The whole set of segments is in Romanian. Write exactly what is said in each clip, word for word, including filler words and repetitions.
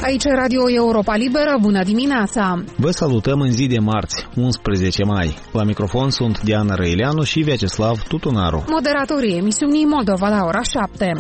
Aici Radio Europa Liberă, bună dimineața! Vă salutăm în zi de marți, unsprezece mai. La microfon sunt Diana Răileanu și Vyacheslav Tutunaru. Moderatorii emisiunii Moldova la ora șapte.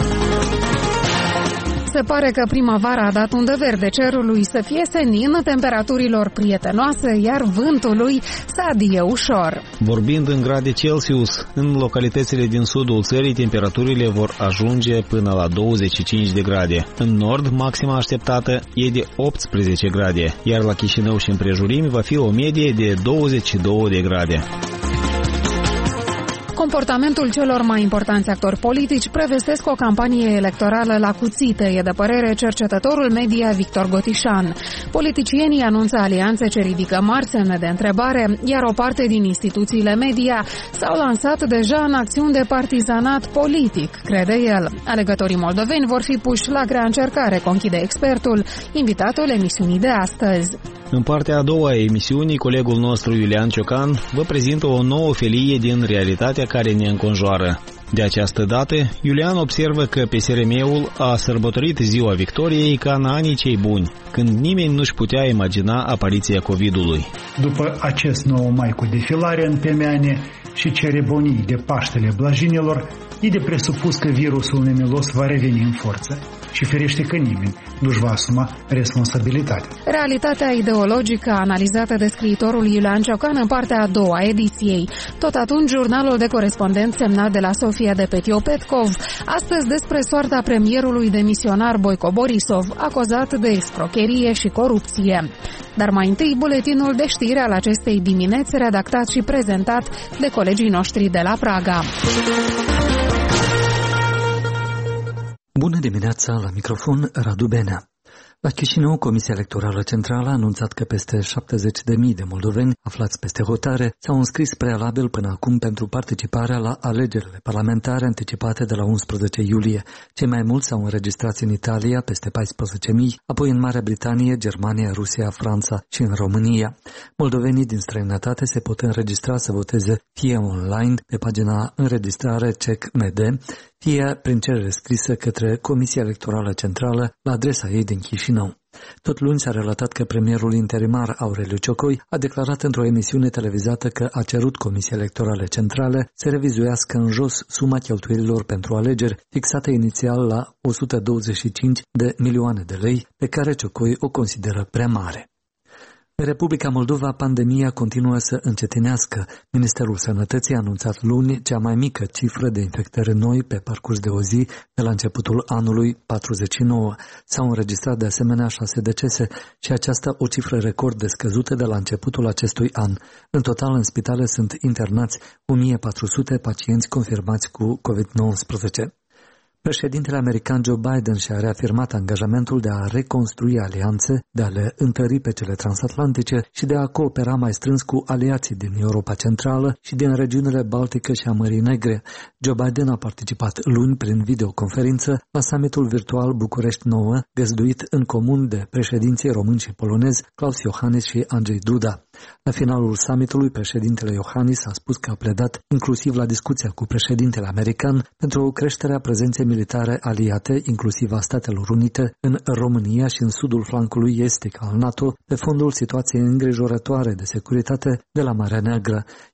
Se pare că primăvara a dat undă verde cerului să fie senin, temperaturilor prietenoase, iar vântului să adie ușor. Vorbind în grade Celsius, în localitățile din sudul țării, temperaturile vor ajunge până la douăzeci și cinci de grade. În nord, maxima așteptată e de optsprezece grade, iar la Chișinău și împrejurimi va fi o medie de douăzeci și două de grade. Comportamentul celor mai importanți actori politici prevestesc o campanie electorală la cuțite, e de părere cercetătorul media Victor Gotișan. Politicienii anunță alianțe ce ridică mari semne de întrebare, iar o parte din instituțiile media s-au lansat deja în acțiuni de partizanat politic, crede el. Alegătorii moldoveni vor fi puși la grea încercare, conchide expertul, invitatul emisiunii de astăzi. În partea a doua a emisiunii, colegul nostru Iulian Ciocan vă prezintă o nouă felie din realitatea care ne înconjoară. De această dată, Iulian observă că P S R M-ul a sărbătorit ziua victoriei ca în anii cei buni, când nimeni nu-și putea imagina apariția COVID-ului. După acest nou mai cu defilare în Pemeane și ceremonii de Paștele Blajinilor, e de presupus că virusul nemilos va reveni în forță și ferește că nimeni nu-și va asuma responsabilitatea. Realitatea ideologică analizată de scriitorul Iulian Ciocan în partea a doua a ediției. Tot atunci, jurnalul de corespondent semnat de la Sofia de Petio-Petkov, astăzi despre soarta premierului demisionar Boico Borisov, acuzat de escrocherie și corupție. Dar mai întâi, buletinul de știri al acestei dimineți, redactat și prezentat de colegii noștri de la Praga. Bună dimineața, la microfon Radu Benea. La Chișinău, Comisia Electorală Centrală a anunțat că peste șaptezeci de mii de moldoveni aflați peste hotare s-au înscris prealabil până acum pentru participarea la alegerile parlamentare anticipate de la unsprezece iulie. Cei mai mulți s-au înregistrat în Italia, peste paisprezece mii, apoi în Marea Britanie, Germania, Rusia, Franța și în România. Moldovenii din străinătate se pot înregistra să voteze fie online pe pagina înregistrare C E C M D, fie prin cerere scrisă către Comisia Electorală Centrală la adresa ei din Chișinău. Tot luni s-a relatat că premierul interimar Aureliu Ciocoi a declarat într-o emisiune televizată că a cerut Comisiei Electorale Centrale să revizuiască în jos suma cheltuielilor pentru alegeri, fixată inițial la o sută douăzeci și cinci de milioane de lei, pe care Ciocoi o consideră prea mare. În Republica Moldova, pandemia continuă să încetinească. Ministerul Sănătății a anunțat luni cea mai mică cifră de infectări noi pe parcurs de o zi de la începutul anului, patruzeci și nouă. S-au înregistrat de asemenea șase decese și aceasta o cifră record de scăzută de la începutul acestui an. În total, în spitale sunt internați o mie patru sute pacienți confirmați cu covid nouăsprezece. Președintele american Joe Biden și-a reafirmat angajamentul de a reconstrui alianțe, de a le întări pe cele transatlantice și de a coopera mai strâns cu aliații din Europa Centrală și din regiunile Baltică și a Mării Negre. Joe Biden a participat luni prin videoconferință la summitul virtual București nouă, găzduit în comun de președinții români și polonezi Klaus Iohannis și Andrzej Duda. La finalul summitului, președintele Iohannis a spus că a pledat inclusiv la discuția cu președintele american pentru o creștere a prezenței militare aliate, inclusiv a Statelor Unite, în România și în sudul flancului estic al NATO, pe fondul situației îngrijorătoare de securitate de la Marea Neagră.